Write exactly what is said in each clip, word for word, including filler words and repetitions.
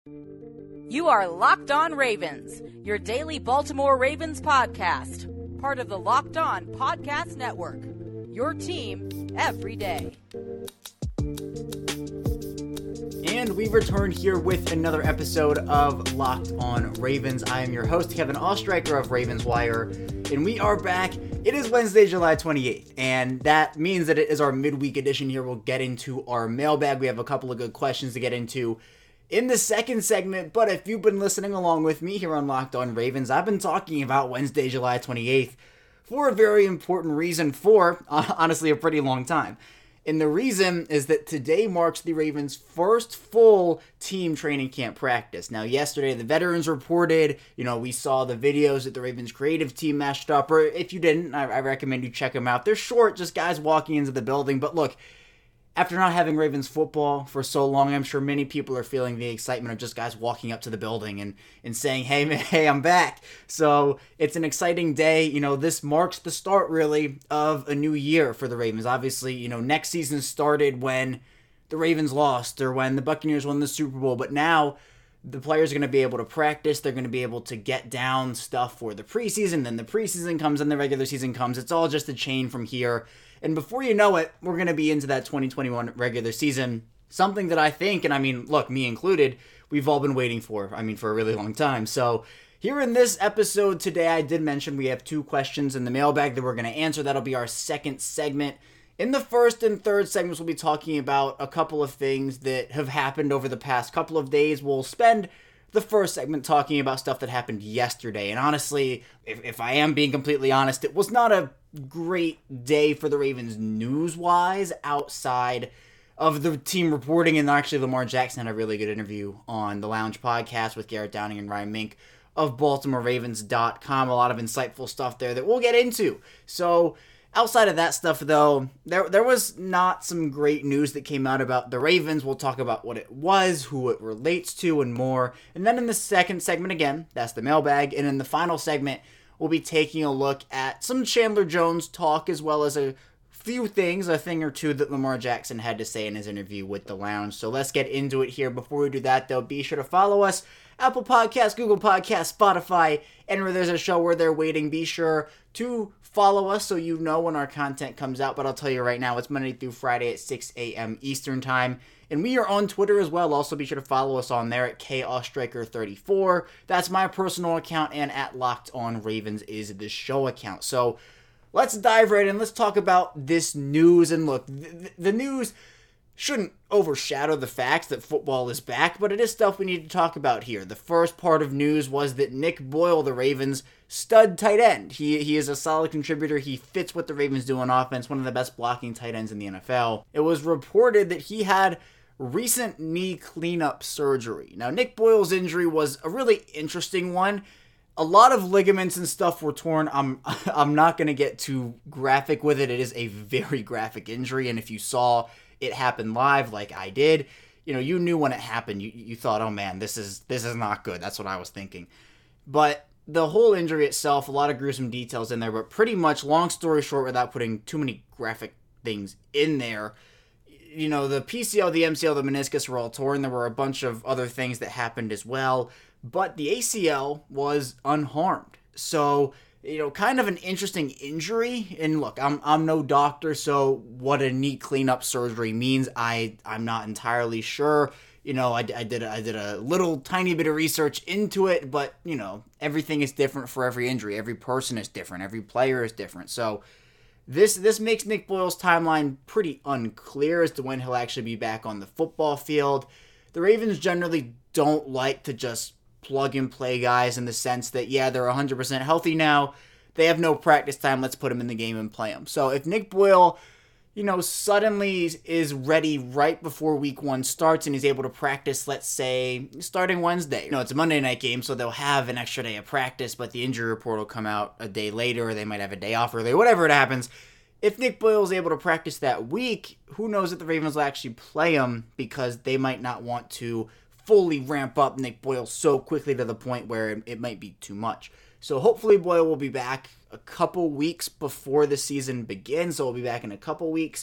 You are Locked On Ravens, your daily Baltimore Ravens podcast, part of the Locked On Podcast Network, your team every day. And we return here with another episode of Locked On Ravens. I am your host, Kevin Ostreicher of Ravens Wire, and we are back. It is Wednesday, July twenty-eighth, and that means that it is our midweek edition here. We'll get into our mailbag. We have a couple of good questions to get into in the second segment, but if you've been listening along with me here on Locked On Ravens, I've been talking about Wednesday, July twenty-eighth for a very important reason for, uh, honestly, a pretty long time. And the reason is that today marks the Ravens' first full team training camp practice. Now, yesterday, the veterans reported, you know, we saw the videos that the Ravens creative team mashed up, or if you didn't, I, I recommend you check them out. They're short, just guys walking into the building, but look, after not having Ravens football for so long, I'm sure many people are feeling the excitement of just guys walking up to the building and, and saying, hey, man, hey, I'm back. So it's an exciting day. You know, this marks the start, really, of a new year for the Ravens. Obviously, you know, next season started when the Ravens lost or when the Buccaneers won the Super Bowl. But now the players are going to be able to practice. They're going to be able to get down stuff for the preseason. Then the preseason comes and the regular season comes. It's all just a chain from here. And before you know it, we're going to be into that twenty twenty-one regular season. Something that I think, and I mean, look, me included, we've all been waiting for, I mean, for a really long time. So here in this episode today, I did mention we have two questions in the mailbag that we're going to answer. That'll be our second segment. In the first and third segments, we'll be talking about a couple of things that have happened over the past couple of days. We'll spend the first segment talking about stuff that happened yesterday. And honestly, if, if I am being completely honest, it was not a great day for the Ravens news-wise outside of the team reporting. And actually, Lamar Jackson had a really good interview on the Lounge podcast with Garrett Downing and Ryan Mink of Baltimore Ravens dot com. A lot of insightful stuff there that we'll get into. So outside of that stuff, though, there there was not some great news that came out about the Ravens. We'll talk about what it was, who it relates to, and more. And then in the second segment, again, that's the mailbag. And in the final segment, we'll be taking a look at some Chandler Jones talk, as well as a few things, a thing or two that Lamar Jackson had to say in his interview with the Lounge. So let's get into it here. Before we do that, though, be sure to follow us. Apple Podcasts, Google Podcasts, Spotify, and where there's a show where they're waiting, be sure to follow us so you know when our content comes out. But I'll tell you right now, it's Monday through Friday at six a.m. Eastern Time. And we are on Twitter as well. Also, be sure to follow us on there at K Ostreicher thirty-four. That's my personal account, and at Locked On Ravens is the show account. So let's dive right in. Let's talk about this news. And look, th- the news shouldn't overshadow the fact that football is back, but it is stuff we need to talk about here. The first part of news was that Nick Boyle, the Ravens' stud tight end, he he is a solid contributor. He fits what the Ravens do on offense, one of the best blocking tight ends in the N F L. It was reported that he had recent knee cleanup surgery. Now, Nick Boyle's injury was a really interesting one. A lot of ligaments and stuff were torn. I'm I'm not going to get too graphic with it. It is a very graphic injury, and if you saw it happen live like I did, you know, you knew when it happened. You you thought, oh man, this is this is not good. That's what I was thinking. But the whole injury itself, a lot of gruesome details in there, but pretty much, long story short, without putting too many graphic things in there, you know, the P C L, the M C L, the meniscus were all torn. There were a bunch of other things that happened as well, but the A C L was unharmed. So, you know, kind of an interesting injury. And look, I'm I'm no doctor, so what a knee cleanup surgery means, I I'm not entirely sure. You know, I, I did a, I did a little tiny bit of research into it, but you know, everything is different for every injury. Every person is different. Every player is different. So this this makes Nick Boyle's timeline pretty unclear as to when he'll actually be back on the football field. The Ravens generally don't like to just plug and play guys in the sense that, yeah, they're one hundred percent healthy now. They have no practice time. Let's put them in the game and play them. So if Nick Boyle, you know, suddenly is ready right before week one starts and he's able to practice, let's say, starting Wednesday. You know, it's a Monday night game, so they'll have an extra day of practice, but the injury report will come out a day later, or they might have a day off early, whatever it happens. If Nick Boyle is able to practice that week, who knows if the Ravens will actually play him, because they might not want to fully ramp up Nick Boyle so quickly to the point where it, it might be too much. So hopefully Boyle will be back a couple weeks before the season begins, so we'll be back in a couple weeks.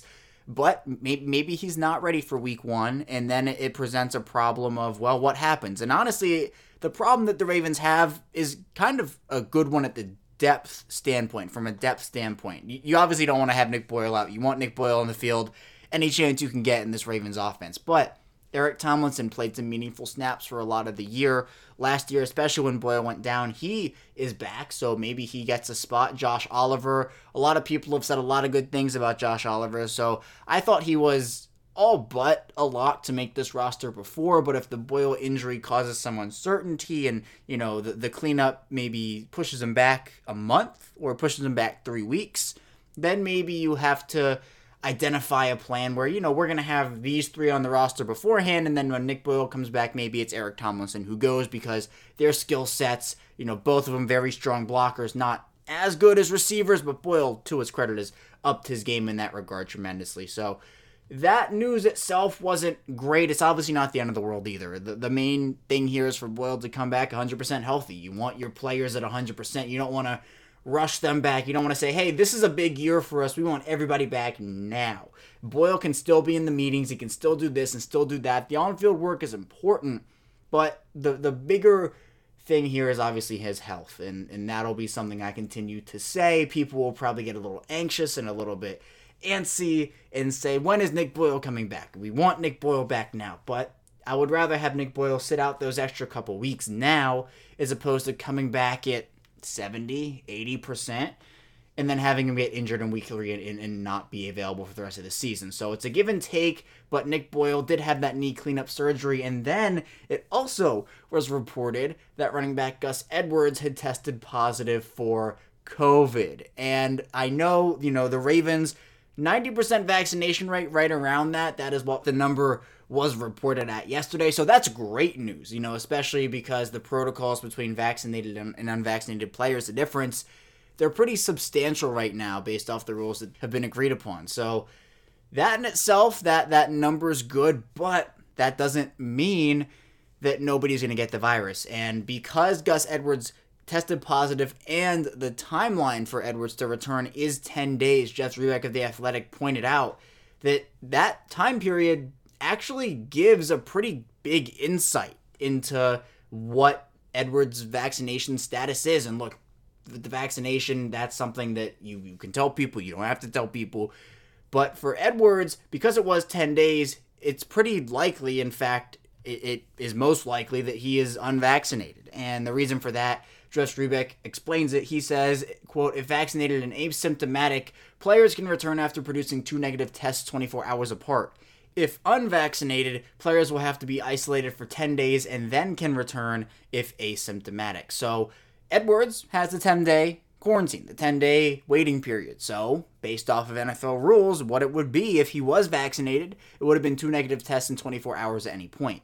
but maybe, maybe he's not ready for week one, and then it presents a problem of, well, what happens? And honestly, the problem that the Ravens have is kind of a good one at the depth standpoint, from a depth standpoint. You, you obviously don't want to have Nick Boyle out. You want Nick Boyle on the field any chance you can get in this Ravens offense, but Eric Tomlinson played some meaningful snaps for a lot of the year. Last year, especially when Boyle went down, he is back, so maybe he gets a spot. Josh Oliver, a lot of people have said a lot of good things about Josh Oliver, so I thought he was all but a lock to make this roster before, but if the Boyle injury causes some uncertainty and, you know, the, the cleanup maybe pushes him back a month or pushes him back three weeks, then maybe you have to identify a plan where, you know, we're going to have these three on the roster beforehand, and then when Nick Boyle comes back, maybe it's Eric Tomlinson who goes because their skill sets, you know, both of them very strong blockers, not as good as receivers, but Boyle, to his credit, has upped his game in that regard tremendously. So that news itself wasn't great. It's obviously not the end of the world either. The, the main thing here is for Boyle to come back one hundred percent healthy. You want your players at one hundred percent. You don't want to rush them back. You don't want to say, hey, this is a big year for us. We want everybody back now. Boyle can still be in the meetings. He can still do this and still do that. The on-field work is important, but the, the bigger thing here is obviously his health, and, and that'll be something I continue to say. People will probably get a little anxious and a little bit antsy and say, when is Nick Boyle coming back? We want Nick Boyle back now, but I would rather have Nick Boyle sit out those extra couple weeks now as opposed to coming back at seventy, eighty percent and then having him get injured in week three and, and, and not be available for the rest of the season. So it's a give and take, but Nick Boyle did have that knee cleanup surgery, and then it also was reported that running back Gus Edwards had tested positive for COVID. And I know, you know, the Ravens, ninety percent vaccination rate, right around that. That is what the number was reported at yesterday. So that's great news, you know, especially because the protocols between vaccinated and unvaccinated players, the difference, they're pretty substantial right now based off the rules that have been agreed upon. So that in itself, that, that number is good, but that doesn't mean that nobody's going to get the virus. And because Gus Edwards tested positive and the timeline for Edwards to return is ten days, Jeff Zrebiec of The Athletic pointed out that that time period actually gives a pretty big insight into what Edwards' vaccination status is. And look, the vaccination, that's something that you, you can tell people. You don't have to tell people. But for Edwards, because it was ten days, it's pretty likely, in fact, it, it is most likely that he is unvaccinated. And the reason for that, Jeff Zrebiec explains it. He says, quote, if vaccinated and asymptomatic, players can return after producing two negative tests twenty-four hours apart. If unvaccinated, players will have to be isolated for ten days and then can return if asymptomatic. So Edwards has the ten-day quarantine, the ten-day waiting period. So based off of N F L rules, what it would be if he was vaccinated, it would have been two negative tests in twenty-four hours at any point.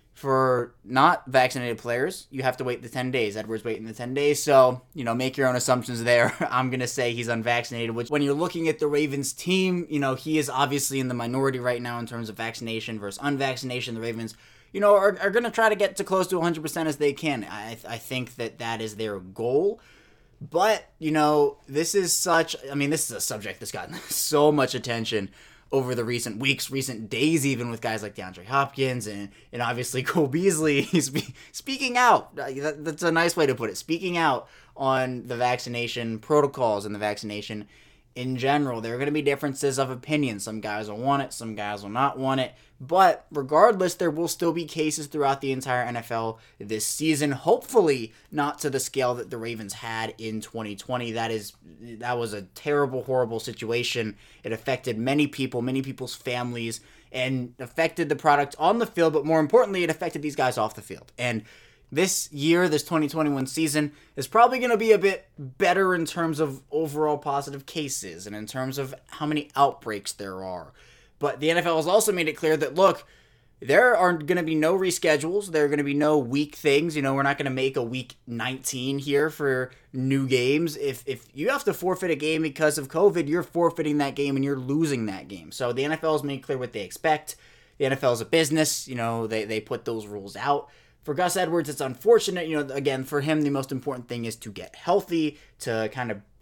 For not vaccinated players, you have to wait the ten days. Edwards waiting the ten days, so, you know, make your own assumptions there. I'm going to say he's unvaccinated, which when you're looking at the Ravens team, you know, he is obviously in the minority right now in terms of vaccination versus unvaccination. The Ravens, you know, are, are going to try to get to close to one hundred percent as they can. I, I think that that is their goal. But, you know, this is such, I mean, this is a subject that's gotten so much attention over the recent weeks, recent days, even with guys like DeAndre Hopkins and, and obviously Cole Beasley. He's speaking out. That's a nice way to put it. Speaking out on the vaccination protocols and the vaccination in general. There are going to be differences of opinion. Some guys will want it, some guys will not want it. But regardless, there will still be cases throughout the entire N F L this season. Hopefully not to the scale that the Ravens had in twenty twenty. That is, that was a terrible, horrible situation. It affected many people, many people's families, and affected the product on the field. But more importantly, it affected these guys off the field. And this year, this twenty twenty-one season, is probably going to be a bit better in terms of overall positive cases and in terms of how many outbreaks there are. But the N F L has also made it clear that, look, there are going to be no reschedules. There are going to be no week things. You know, we're not going to make a week nineteen here for new games. If if you have to forfeit a game because of COVID, you're forfeiting that game and you're losing that game. So the N F L has made clear what they expect. The N F L is a business. You know, they, they put those rules out. For Gus Edwards, it's unfortunate. You know, again, for him, the most important thing is to get healthy, to kind of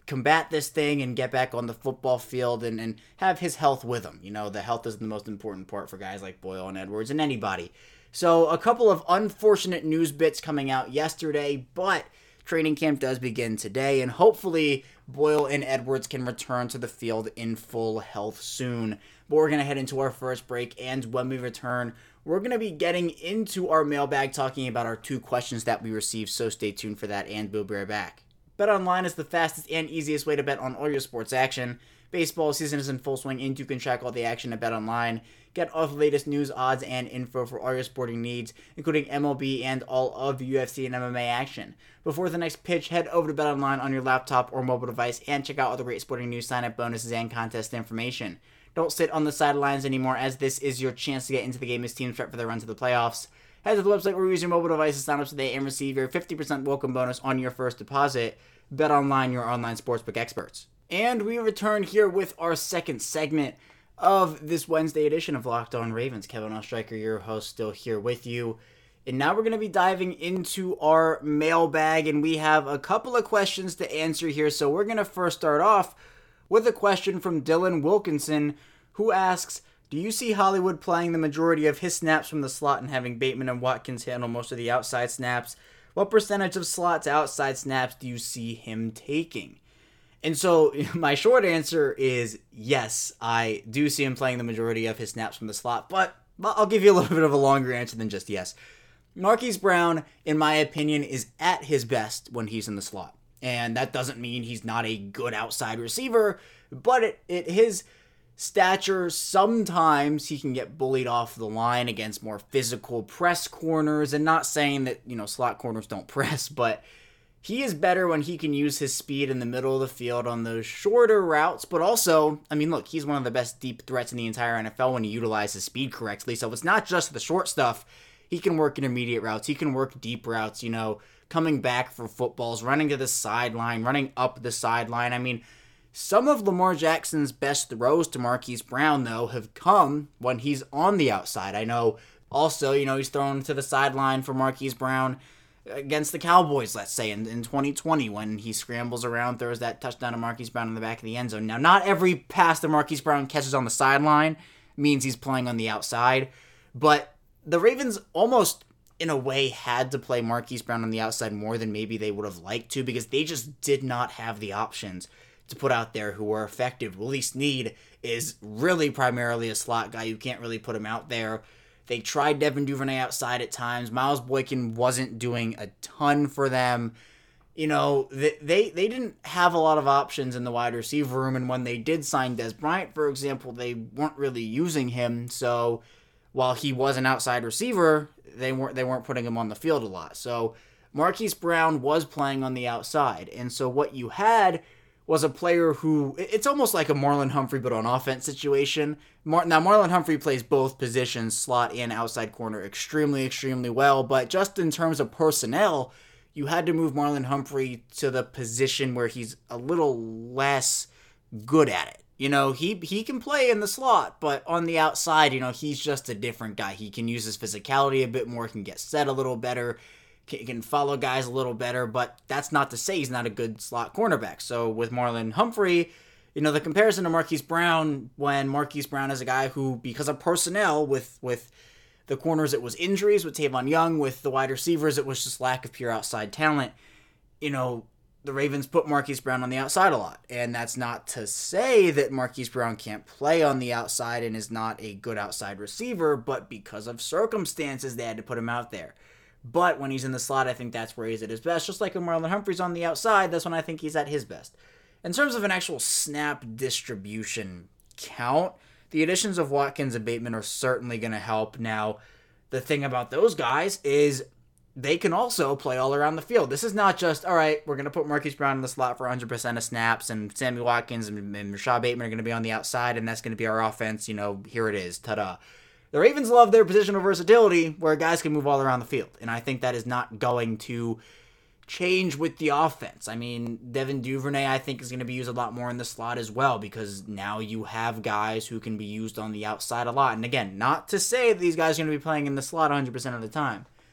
combat this thing and get back on the football field and, and have his health with him. You know, the health is the most important part for guys like Boyle and Edwards and anybody. So a couple of unfortunate news bits coming out yesterday, but training camp does begin today, and hopefully Boyle and Edwards can return to the field in full health soon. But we're going to head into our first break, and when we return, we're going to be getting into our mailbag, talking about our two questions that we received, so stay tuned for that, and we'll be right back. BetOnline is the fastest and easiest way to bet on all your sports action. Baseball season is in full swing, and you can track all the action at BetOnline. Get all the latest news, odds, and info for all your sporting needs, including M L B and all of the U F C and M M A action. Before the next pitch, head over to BetOnline on your laptop or mobile device and check out all the great sporting news, sign-up bonuses, and contest information. Don't sit on the sidelines anymore, as this is your chance to get into the game as teams prep for their run to the playoffs. Head to the website or use your mobile device to sign up today and receive your fifty percent welcome bonus on your first deposit. BetOnline, your online sportsbook experts. And we return here with our second segment of this Wednesday edition of Locked On Ravens. Kevin Oestreicher, your host, still here with you. And now we're going to be diving into our mailbag, and we have a couple of questions to answer here. So we're going to first start off with a question from Dylan Wilkinson, who asks, do you see Hollywood playing the majority of his snaps from the slot and having Bateman and Watkins handle most of the outside snaps? What percentage of slot to outside snaps do you see him taking? And so my short answer is yes, I do see him playing the majority of his snaps from the slot, but I'll give you a little bit of a longer answer than just yes. Marquise Brown, in my opinion, is at his best when he's in the slot. And that doesn't mean he's not a good outside receiver, but it, it his stature, sometimes he can get bullied off the line against more physical press corners, and not saying that, you know, slot corners don't press, but he is better when he can use his speed in the middle of the field on those shorter routes, but also, I mean, look, he's one of the best deep threats in the entire N F L when he utilizes speed correctly, so it's not just the short stuff. He can work intermediate routes, he can work deep routes, you know, coming back for footballs, running to the sideline, running up the sideline. I mean, some of Lamar Jackson's best throws to Marquise Brown, though, have come when he's on the outside. I know also, you know, he's thrown to the sideline for Marquise Brown against the Cowboys, let's say, in, in twenty twenty, when he scrambles around, throws that touchdown to Marquise Brown in the back of the end zone. Now, not every pass that Marquise Brown catches on the sideline means he's playing on the outside, but the Ravens almost, in a way, had to play Marquise Brown on the outside more than maybe they would have liked to, because they just did not have the options to put out there who were effective. Willie Snead is really primarily a slot guy. You can't really put him out there. They tried Devin Duvernay outside at times. Miles Boykin wasn't doing a ton for them. You know, they, they they didn't have a lot of options in the wide receiver room, and when they did sign Dez Bryant, for example, they weren't really using him. So while he was an outside receiver, they weren't they weren't putting him on the field a lot. So Marquise Brown was playing on the outside, and so what you had was a player who, it's almost like a Marlon Humphrey but on offense situation. Mar- now, Marlon Humphrey plays both positions, slot and outside corner, extremely, extremely well, but just in terms of personnel, you had to move Marlon Humphrey to the position where he's a little less good at it. You know, he he can play in the slot, but on the outside, you know, he's just a different guy. He can use his physicality a bit more, can get set a little better, can follow guys a little better, but that's not to say he's not a good slot cornerback. So with Marlon Humphrey, you know, the comparison to Marquise Brown, when Marquise Brown is a guy who, because of personnel, with with the corners it was injuries, with Tavon Young, with the wide receivers it was just lack of pure outside talent, you know, the Ravens put Marquise Brown on the outside a lot. And that's not to say that Marquise Brown can't play on the outside and is not a good outside receiver, but because of circumstances, they had to put him out there. But when he's in the slot, I think that's where he's at his best. Just like when Marlon Humphrey's on the outside, that's when I think he's at his best. In terms of an actual snap distribution count, the additions of Watkins and Bateman are certainly going to help. Now, the thing about those guys is they can also play all around the field. This is not just, all right, we're going to put Marquise Brown in the slot for one hundred percent of snaps, and Sammy Watkins and, and Rashad Bateman are going to be on the outside, and that's going to be our offense. You know, here it is. Ta-da. The Ravens love their positional versatility where guys can move all around the field, and I think that is not going to change with the offense. I mean, Devin Duvernay, I think, is going to be used a lot more in the slot as well, because now you have guys who can be used on the outside a lot. And again, not to say that these guys are going to be playing in the slot one hundred percent of the time,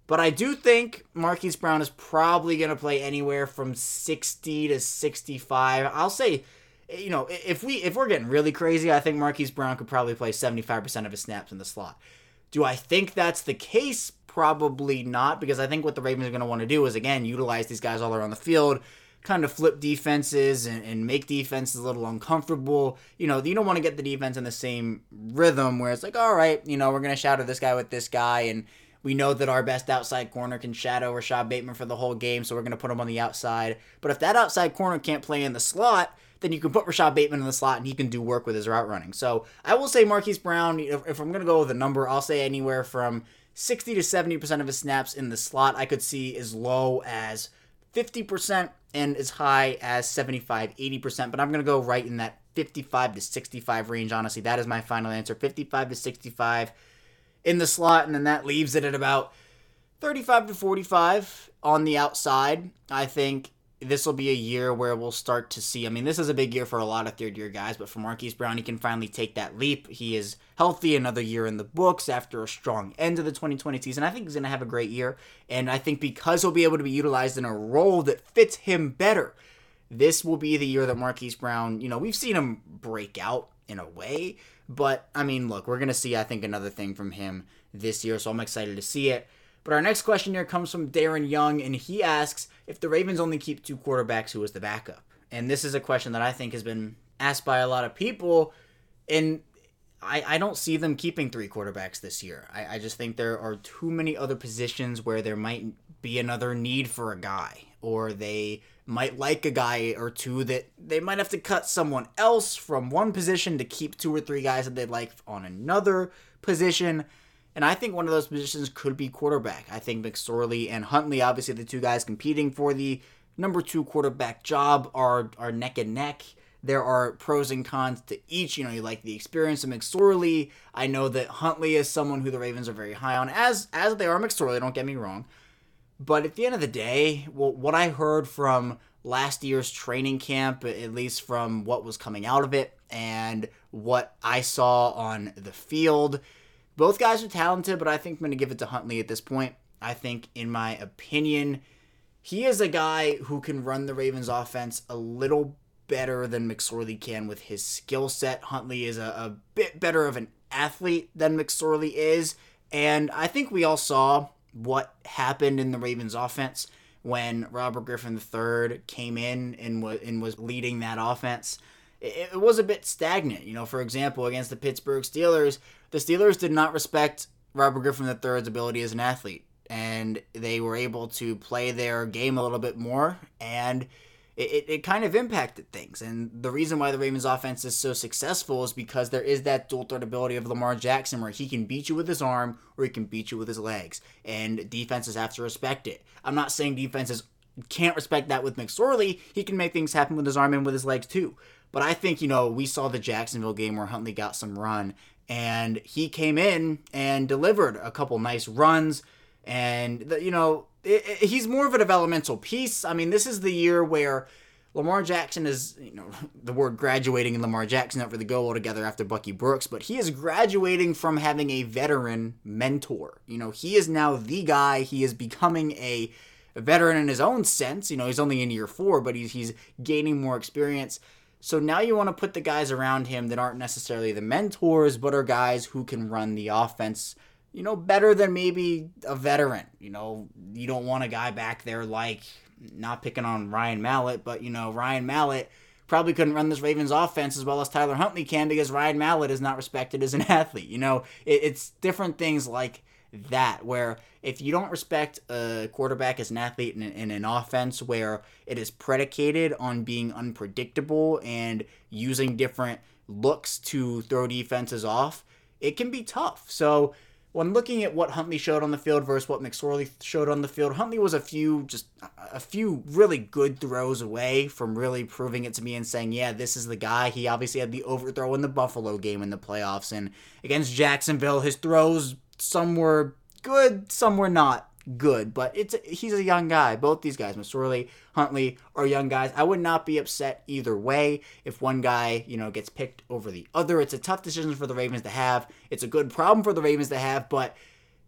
But I do think Marquise Brown is probably going to play anywhere from sixty to sixty-five. I'll say, you know, if, we, if we're getting really crazy, I think Marquise Brown could probably play seventy-five percent of his snaps in the slot. Do I think that's the case? Probably not, because I think what the Ravens are going to want to do is, again, utilize these guys all around the field, kind of flip defenses and, and make defenses a little uncomfortable. You know, you don't want to get the defense in the same rhythm where it's like, all right, you know, we're going to shadow this guy with this guy, and we know that our best outside corner can shadow Rashad Bateman for the whole game, so we're going to put him on the outside. But if that outside corner can't play in the slot, then you can put Rashad Bateman in the slot and he can do work with his route running. So I will say Marquise Brown, if, if I'm going to go with a number, I'll say anywhere from sixty to seventy percent of his snaps in the slot. I could see as low as fifty percent and as high as seventy-five, eighty percent. But I'm going to go right in that fifty-five to sixty-five range, honestly. That is my final answer, fifty-five to sixty-five in the slot, and then that leaves it at about thirty-five to forty-five on the outside. I think this will be a year where we'll start to see, I mean, this is a big year for a lot of third-year guys, but for Marquise Brown, he can finally take that leap. He is healthy, another year in the books after a strong end of the twenty twenty season. I think he's going to have a great year, and I think because he'll be able to be utilized in a role that fits him better, this will be the year that Marquise Brown, you know, we've seen him break out in a way, but, I mean, look, we're going to see, I think, another thing from him this year, so I'm excited to see it. But our next question here comes from Darren Young, and he asks, if the Ravens only keep two quarterbacks, who is the backup? And this is a question that I think has been asked by a lot of people, and I, I don't see them keeping three quarterbacks this year. I, I just think there are too many other positions where there might be another need for a guy, or they might like a guy or two that they might have to cut someone else from one position to keep two or three guys that they like on another position. And I think one of those positions could be quarterback. I think McSorley and Huntley, obviously the two guys competing for the number two quarterback job, are, are neck and neck. There are pros and cons to each. You know, you like the experience of McSorley. I know that Huntley is someone who the Ravens are very high on, as as they are McSorley, don't get me wrong. But at the end of the day, well, what I heard from last year's training camp, at least from what was coming out of it, and what I saw on the field, both guys are talented, but I think I'm going to give it to Huntley at this point. I think, in my opinion, he is a guy who can run the Ravens offense a little better than McSorley can with his skill set. Huntley is a, a bit better of an athlete than McSorley is, and I think we all saw what happened in the Ravens offense when Robert Griffin the third came in and was, and was leading that offense. It, it was a bit stagnant. You know, for example, against the Pittsburgh Steelers, the Steelers did not respect Robert Griffin the third's ability as an athlete, and they were able to play their game a little bit more, and it, it, it kind of impacted things. And the reason why the Ravens offense is so successful is because there is that dual threat ability of Lamar Jackson, where he can beat you with his arm or he can beat you with his legs, and defenses have to respect it. I'm not saying defenses can't respect that with McSorley. He can make things happen with his arm and with his legs too. But I think, you know, we saw the Jacksonville game where Huntley got some run, and he came in and delivered a couple nice runs, and, the, you know, it, it, he's more of a developmental piece. I mean, this is the year where Lamar Jackson is, you know, the word graduating in Lamar Jackson not really go well together after Bucky Brooks, but he is graduating from having a veteran mentor. You know, he is now the guy. He is becoming a, a veteran in his own sense. You know, he's only in year four, but he's, he's gaining more experience. So now you want to put the guys around him that aren't necessarily the mentors, but are guys who can run the offense, you know, better than maybe a veteran. You know, you don't want a guy back there like, not picking on Ryan Mallett, but, you know, Ryan Mallett probably couldn't run this Ravens offense as well as Tyler Huntley can, because Ryan Mallett is not respected as an athlete. You know, it, it's different things like that, where if you don't respect a quarterback as an athlete in, in an offense where it is predicated on being unpredictable and using different looks to throw defenses off, it can be tough. So when looking at what Huntley showed on the field versus what McSorley showed on the field, Huntley was a few, just a few really good throws away from really proving it to me and saying, yeah, this is the guy. He obviously had the overthrow in the Buffalo game in the playoffs, and against Jacksonville, his throws, some were good, some were not good, but it's he's a young guy. Both these guys, McSorley, Huntley, are young guys. I would not be upset either way if one guy, you know, gets picked over the other. It's a tough decision for the Ravens to have. It's a good problem for the Ravens to have, but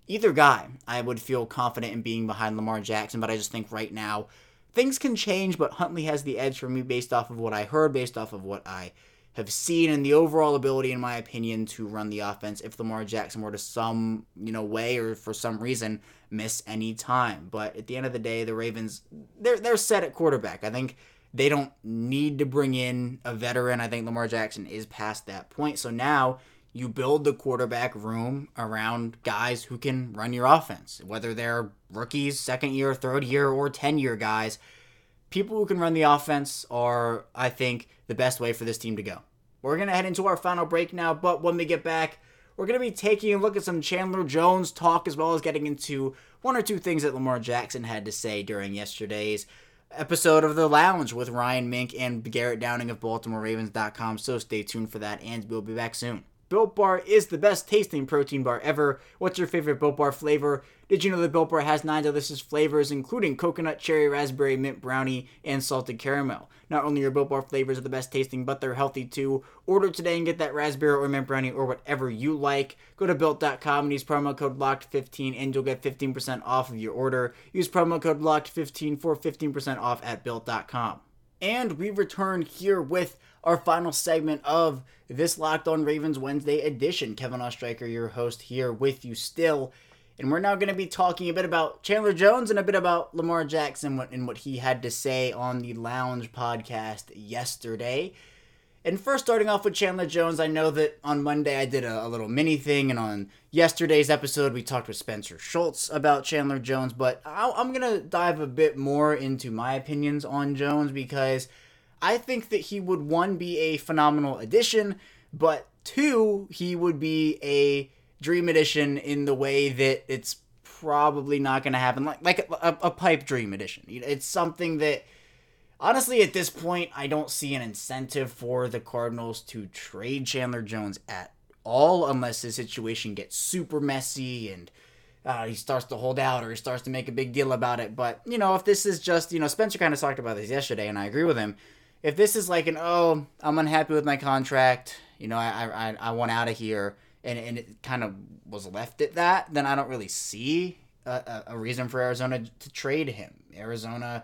either guy, I would feel confident in being behind Lamar Jackson, but I just think right now things can change, but Huntley has the edge for me based off of what I heard, based off of what I have seen, and the overall ability, in my opinion, to run the offense if Lamar Jackson were to some, you know, way or for some reason miss any time. But at the end of the day, the Ravens, they're they're set at quarterback. I think they don't need to bring in a veteran. I think Lamar Jackson is past that point. So now you build the quarterback room around guys who can run your offense, whether they're rookies, second year, third year, or ten-year guys. People who can run the offense are, I think, the best way for this team to go. We're going to head into our final break now, but when we get back, we're going to be taking a look at some Chandler Jones talk, as well as getting into one or two things that Lamar Jackson had to say during yesterday's episode of The Lounge with Ryan Mink and Garrett Downing of Baltimore Ravens dot com, so stay tuned for that, and we'll be back soon. Built Bar is the best tasting protein bar ever. What's your favorite Built Bar flavor? Did you know that Built Bar has nine delicious flavors, including coconut, cherry, raspberry, mint brownie, and salted caramel? Not only are Built Bar flavors are the best tasting, but they're healthy too. Order today and get that raspberry or mint brownie or whatever you like. Go to Built dot com and use promo code locked fifteen and you'll get fifteen percent off of your order. Use promo code locked fifteen for fifteen percent off at Built dot com. And we return here with our final segment of this Locked On Ravens Wednesday edition. Kevin Ostreicher, your host, here with you still. And we're now going to be talking a bit about Chandler Jones and a bit about Lamar Jackson and what he had to say on the Lounge podcast yesterday. And first, starting off with Chandler Jones, I know that on Monday I did a, a little mini thing, and on yesterday's episode we talked with Spencer Schultz about Chandler Jones, but I'll, I'm going to dive a bit more into my opinions on Jones, because I think that he would, one, be a phenomenal addition, but two, he would be a dream addition in the way that it's probably not going to happen, like like a, a pipe dream addition. It's something that, honestly, at this point, I don't see an incentive for the Cardinals to trade Chandler Jones at all, unless the situation gets super messy and uh, he starts to hold out or he starts to make a big deal about it. But, you know, if this is just, you know, Spencer kind of talked about this yesterday, and I agree with him. If this is like an, oh, I'm unhappy with my contract, you know, I I, I want out of here, and, and it kind of was left at that, then I don't really see a, a reason for Arizona to trade him. Arizona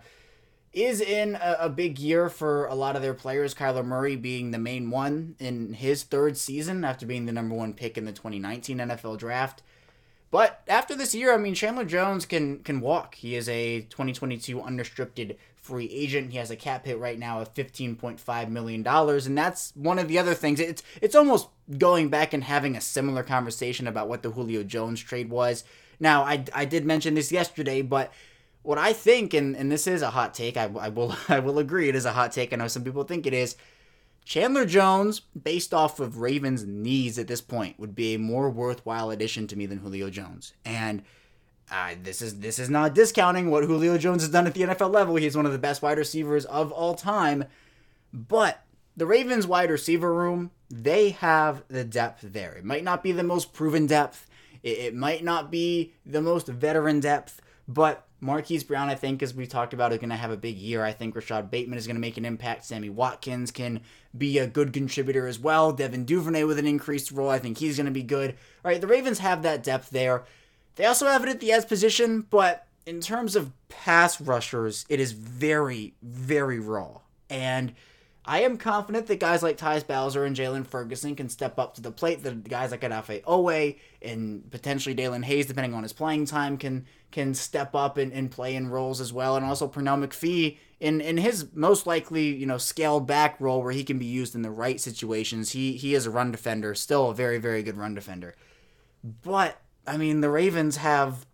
is in a, a big year for a lot of their players, Kyler Murray being the main one in his third season after being the number one pick in the twenty nineteen N F L draft. But after this year, I mean, Chandler Jones can can walk. He is a twenty twenty-two unrestricted free agent. He has a cap hit right now of fifteen point five million dollars, and that's one of the other things. It's it's almost going back and having a similar conversation about what the Julio Jones trade was. Now, I, I did mention this yesterday, but what I think, and, and this is a hot take, I, I will I will agree it is a hot take. I know some people think it is. Chandler Jones, based off of Ravens' needs at this point, would be a more worthwhile addition to me than Julio Jones. And uh, this is this is not discounting what Julio Jones has done at the N F L level. He's one of the best wide receivers of all time. But the Ravens' wide receiver room, they have the depth there. It might not be the most proven depth. It, it might not be the most veteran depth. But Marquise Brown, I think, as we talked about, is going to have a big year. I think Rashad Bateman is going to make an impact. Sammy Watkins can be a good contributor as well. Devin Duvernay with an increased role. I think he's going to be good. All right, the Ravens have that depth there. They also have it at the edge position, but in terms of pass rushers, it is very, very raw. And I am confident that guys like Tyus Bowser and Jalen Ferguson can step up to the plate. The guys like Odafe Owe and potentially Dalen Hayes, depending on his playing time, can can step up and, and play in roles as well. And also Pernell McPhee in, in his most likely, you know, scaled back role where he can be used in the right situations. He he is a run defender, still a very, very good run defender. But, I mean, the Ravens have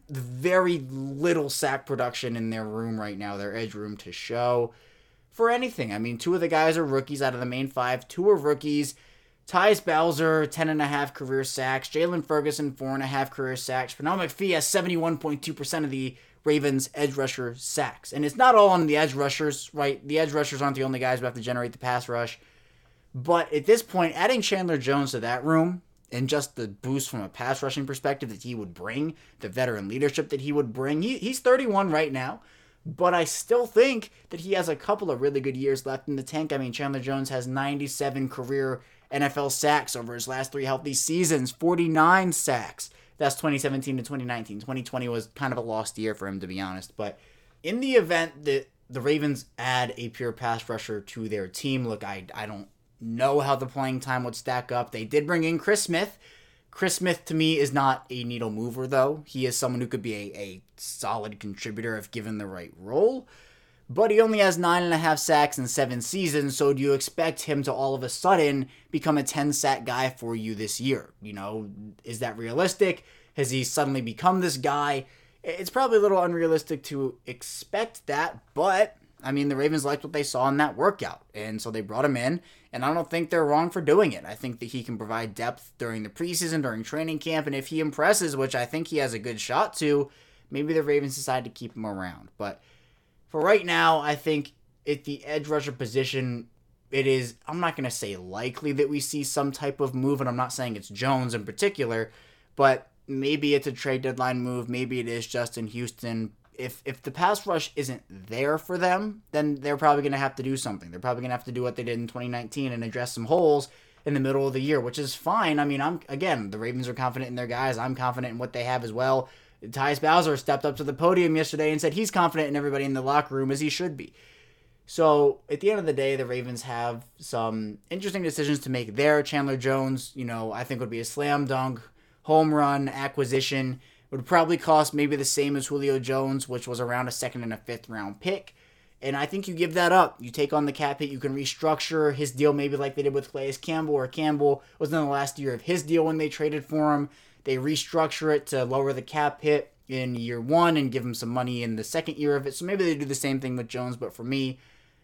very little sack production in their room right now, their edge room, to show for anything. I mean, two of the guys are rookies out of the main five. Two are rookies. Tyus Bowser, ten and a half career sacks. Jalen Ferguson, four and a half career sacks. Pernell McPhee has seventy-one point two percent of the Ravens' edge rusher sacks. And it's not all on the edge rushers, right? The edge rushers aren't the only guys who have to generate the pass rush. But at this point, adding Chandler Jones to that room, and just the boost from a pass rushing perspective that he would bring, the veteran leadership that he would bring, he, he's thirty-one right now. But I still think that he has a couple of really good years left in the tank. I mean, Chandler Jones has ninety-seven career N F L sacks over his last three healthy seasons, forty-nine sacks that's twenty seventeen to twenty nineteen. twenty twenty was kind of a lost year for him, to be honest. But in the event that the Ravens add a pure pass rusher to their team, look, I, I don't know how the playing time would stack up. They did bring in Chris Smith. Chris Smith, to me, is not a needle mover, though. He is someone who could be a, a solid contributor if given the right role. But he only has nine and a half sacks in seven seasons, so do you expect him to all of a sudden become a ten-sack guy for you this year? You know, is that realistic? Has he suddenly become this guy? It's probably a little unrealistic to expect that, but, I mean, the Ravens liked what they saw in that workout, and so they brought him in, and I don't think they're wrong for doing it. I think that he can provide depth during the preseason, during training camp, and if he impresses, which I think he has a good shot to, maybe the Ravens decide to keep him around, but for right now, I think at the edge rusher position, it is, I'm not going to say likely that we see some type of move, and I'm not saying it's Jones in particular, but maybe it's a trade deadline move, maybe it is Justin Houston. If if the pass rush isn't there for them, then they're probably going to have to do something. They're probably going to have to do what they did in twenty nineteen and address some holes in the middle of the year, which is fine. I mean, I'm again, the Ravens are confident in their guys. I'm confident in what they have as well. Tyus Bowser stepped up to the podium yesterday and said he's confident in everybody in the locker room, as he should be. So, at the end of the day, the Ravens have some interesting decisions to make there. Chandler Jones, you know, I think would be a slam dunk, home run acquisition. Would probably cost maybe the same as Julio Jones, which was around a second and a fifth round pick. And I think you give that up. You take on the cap hit. You can restructure his deal maybe like they did with Calais Campbell, or Campbell was in the last year of his deal when they traded for him. They restructure it to lower the cap hit in year one and give him some money in the second year of it. So maybe they do the same thing with Jones. But for me,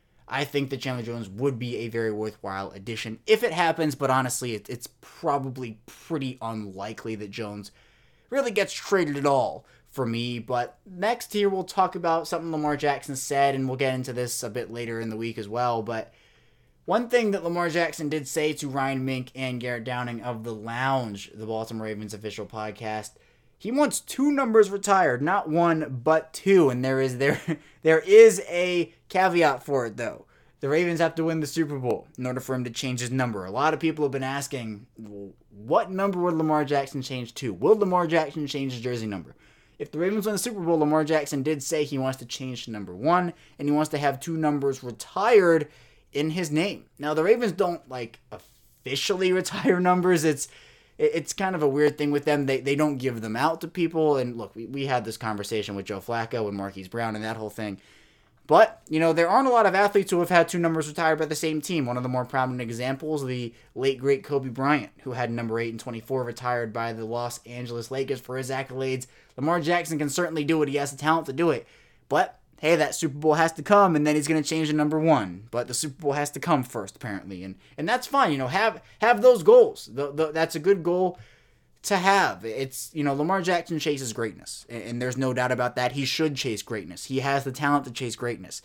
I think that Chandler Jones would be a very worthwhile addition if it happens. But honestly, it, it's probably pretty unlikely that Jones really gets traded at all for me. But next here, we'll talk about something Lamar Jackson said, and we'll get into this a bit later in the week as well. But one thing that Lamar Jackson did say to Ryan Mink and Garrett Downing of The Lounge, the Baltimore Ravens official podcast, he wants two numbers retired, not one, but two. And there is there there is a caveat for it, though. The Ravens have to win the Super Bowl in order for him to change his number. A lot of people have been asking, well, what number would Lamar Jackson change to? Will Lamar Jackson change his jersey number? If the Ravens win the Super Bowl, Lamar Jackson did say he wants to change to number one, and he wants to have two numbers retired in his name. Now, the Ravens don't, like, officially retire numbers. It's it's kind of a weird thing with them. They they don't give them out to people. And look, we, we had this conversation with Joe Flacco and Marquise Brown and that whole thing. But, you know, there aren't a lot of athletes who have had two numbers retired by the same team. One of the more prominent examples, the late, great Kobe Bryant, who had number eight and twenty-four retired by the Los Angeles Lakers for his accolades. Lamar Jackson can certainly do it. He has the talent to do it. But hey, that Super Bowl has to come, and then he's going to change to number one. But the Super Bowl has to come first, apparently. And and that's fine. You know, have have those goals. The, the, that's a good goal to have. It's, you know, Lamar Jackson chases greatness, and, and there's no doubt about that. He should chase greatness. He has the talent to chase greatness.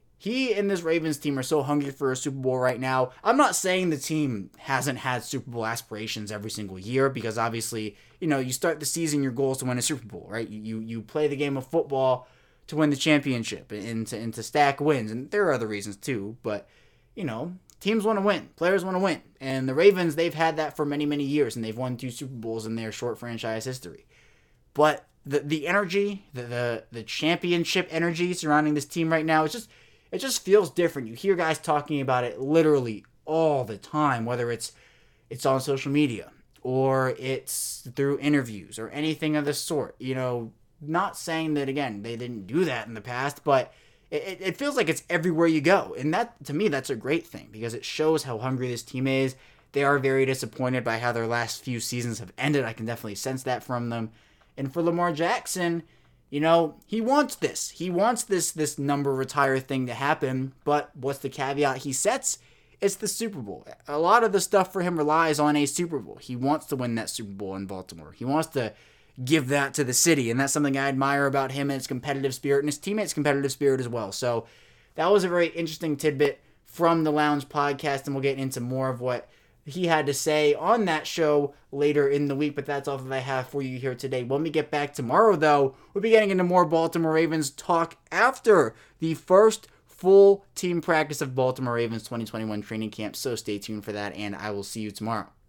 He and this Ravens team are so hungry for a Super Bowl right now. I'm not saying the team hasn't had Super Bowl aspirations every single year, because obviously, you know, you start the season, your goal is to win a Super Bowl, right? You you play the game of football to win the championship and to, and to stack wins. And there are other reasons too, but, you know, teams want to win. Players want to win. And the Ravens, they've had that for many, many years, and they've won two Super Bowls in their short franchise history. But the the energy, the the, the championship energy surrounding this team right now, it's just it just feels different. You hear guys talking about it literally all the time, whether it's it's on social media or it's through interviews or anything of the sort. You know, not saying that, again, they didn't do that in the past, but it, it feels like it's everywhere you go. And that, to me, that's a great thing, because it shows how hungry this team is. They are very disappointed by how their last few seasons have ended. I can definitely sense that from them. And for Lamar Jackson, you know, he wants this. He wants this this number retire thing to happen. But what's the caveat he sets? It's the Super Bowl. A lot of the stuff for him relies on a Super Bowl. He wants to win that Super Bowl in Baltimore. He wants to give that to the city, and that's something I admire about him and his competitive spirit, and his teammates' competitive spirit as well. So that was a very interesting tidbit from the Lounge podcast, and we'll get into more of what he had to say on that show later in the week, but that's all that I have for you here today. When we get back tomorrow, though, we'll be getting into more Baltimore Ravens talk after the first full team practice of Baltimore Ravens twenty twenty-one training camp, so stay tuned for that, and I will see you tomorrow.